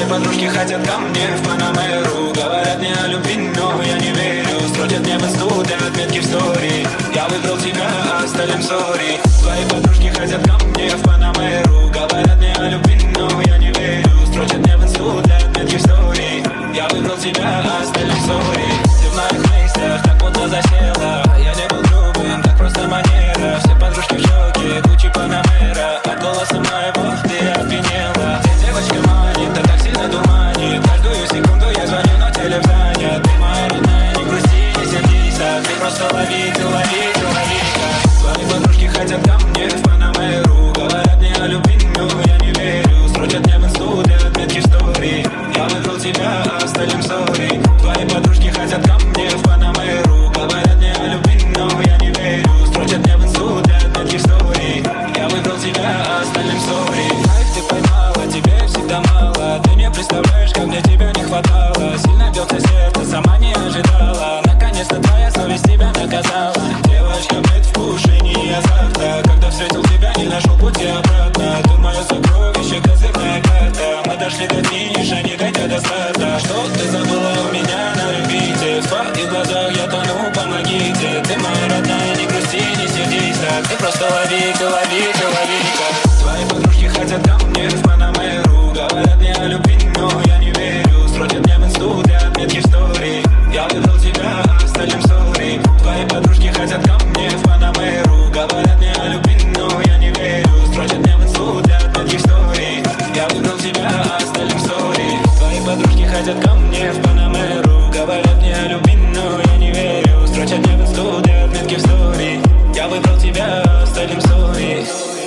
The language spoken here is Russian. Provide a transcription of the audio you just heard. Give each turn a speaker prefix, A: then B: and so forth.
A: подружки хотят ко мне в Панамеру. Говорят мне о любви, но я не верю. Строчат мне в инсту для отметки в стори. Я выбрал тебя, а остальным сори. Твои подружки хотят ко мне в Панамеру. Говорят мне о любви, но я не верю. Строчат мне в инсту для отметки в стори. Я выбрал тебя, а остальным сори. Ты в моих мыслях так плотно засела. Я не был грубым, так просто манера. Все подружки в шоке, Гуччи Панамера. От голоса моего ты опьянела. Ты девочка манит, ты так сильно дурманит. Каждую секунду я звоню, но телефон занят. Ты моя родная, не грусти, не сердись. Ты просто лови, ты лови, ты лови-ка. Твои подружки хотят ко мне в Панамеру. Говорят мне о любви, но я не верю. Строчат мне в инсту для отметки в стори. Я выбрал тебя, а остальным сори. Твои подружки хотят ко мне в Панамеру. Говорят мне о любви, но я не верю. Строчат мне в инсту для отметки в стори. Я выбрал тебя, а остальным сори. Кайф ты поймала, тебе всегда мало. Ты не представляешь, как мне тебя не хватало. Сильно бьется сердце, сама не ожидала. Наконец-то твоя совесть тебя наказала. Девочка, предвкушение азарта. Когда встретил тебя, не нашел пути обратно. Ты мое сокровище, козырная карта. Мы дошли до финиша, не дойдя до старта. Что ты забыла у меня на репите? В твоих глазах я тону, помогите. Ты моя родная, не грусти, не сердись. Ты просто лови, ты лови, ты лови-ка. Твои подружки хотят ко мне в Панамеру. Говорят мне о любви, но я не верю. Строчат мне в инсту для отметки в стори. Я выбрал тебя, а остальным сори. Твои подружки хотят ко мне в Панамеру. Говорят мне о любви, но я не верю. Строчат мне в инсту для отметки в стори. Я выбрал тебя, а остальным сори. Твои подружки хотят ко мне в Панамеру. Говорят мне о любви, но я не верю. Строчат мне в инсту для отметки в стори. Я выбрал тебя, а остальным сори.